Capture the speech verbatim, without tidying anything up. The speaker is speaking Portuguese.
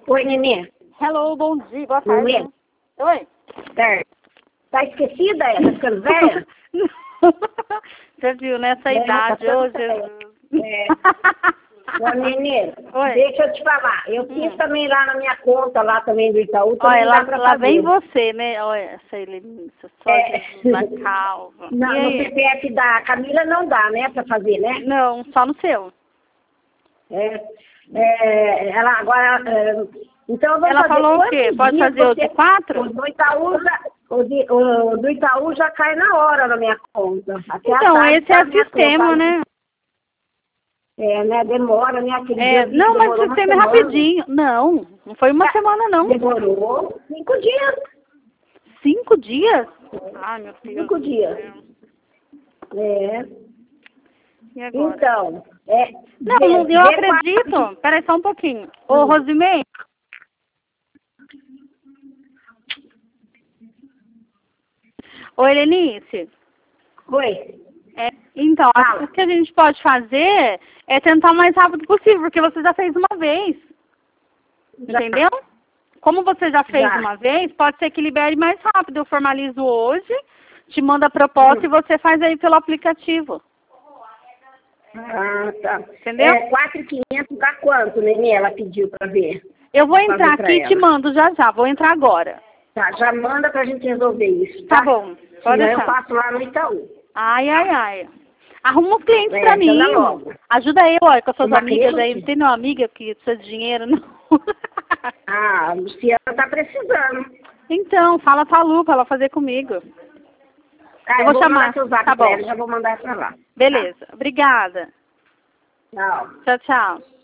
Oi, Nenê. Hello, bom dia, boa tarde. Nenê. Oi. Tá, tá esquecida? É? Tá ficando velha? Você viu, nessa É, idade tá ficando hoje. velha. É. Ô, Nenê, Oi. deixa eu te falar. Eu fiz Hum. também lá na minha conta, lá também do Itaú, também Olha, lá, dá pra lá fazer. vem você, né? Olha, essa Helenice, só É. Jesus na calva. Não, E no aí? C P F da Camila não dá, né, pra fazer, né? Não, só no seu. É, é, ela agora... é, então, vamos Ela fazer falou o quantos quê? Pode dias fazer o você- de quatro? O do Itaú já, o, de- o do Itaú já cai na hora na minha conta. Até a Então, tarde esse tá é na o minha sistema, conta. né? É, né? Demora, né? Aquele dia É, eu vi que não, mas o demorou uma sistema é semana. rapidinho. Não, não foi uma É, semana, não. Demorou cinco dias. Cinco dias? Ai, meu Deus. Cinco do dias. céu. É. E agora? Então, é. Não, vê- não, eu vê acredito. quatro- Peraí só um pouquinho. Ô, Hum. Rosimei. Ô, Helenice. Oi. É, então, Fala. o que a gente pode fazer é tentar o mais rápido possível, porque você já fez uma vez. Já. Entendeu? Como você já fez Já. uma vez, pode ser que libere mais rápido. Eu formalizo hoje, te mando a proposta Hum. e você faz aí pelo aplicativo. Ah, tá. Entendeu? É, quatro mil e quinhentos dá quanto, Nenê? Ela pediu pra ver. Eu vou Pra entrar fazer pra aqui e te ela. mando já já. Vou entrar agora. Tá, já manda pra gente resolver isso, tá? Tá bom. Pode Senão eu deixar. passo lá no Itaú. Ai, ai, ai. Arruma uns clientes É, pra mim. chama logo. Ajuda eu, olha, com as suas Uma amigas aí. cliente? Não tem nenhuma amiga que precisa de dinheiro, não. Ah, a Luciana tá precisando. Então, fala pra Lu pra ela fazer comigo. Tá, Eu vou chamar. mandar seu zap Tá pra bom. ela, já vou mandar pra lá. Beleza. Obrigada. Tchau. Tchau, tchau.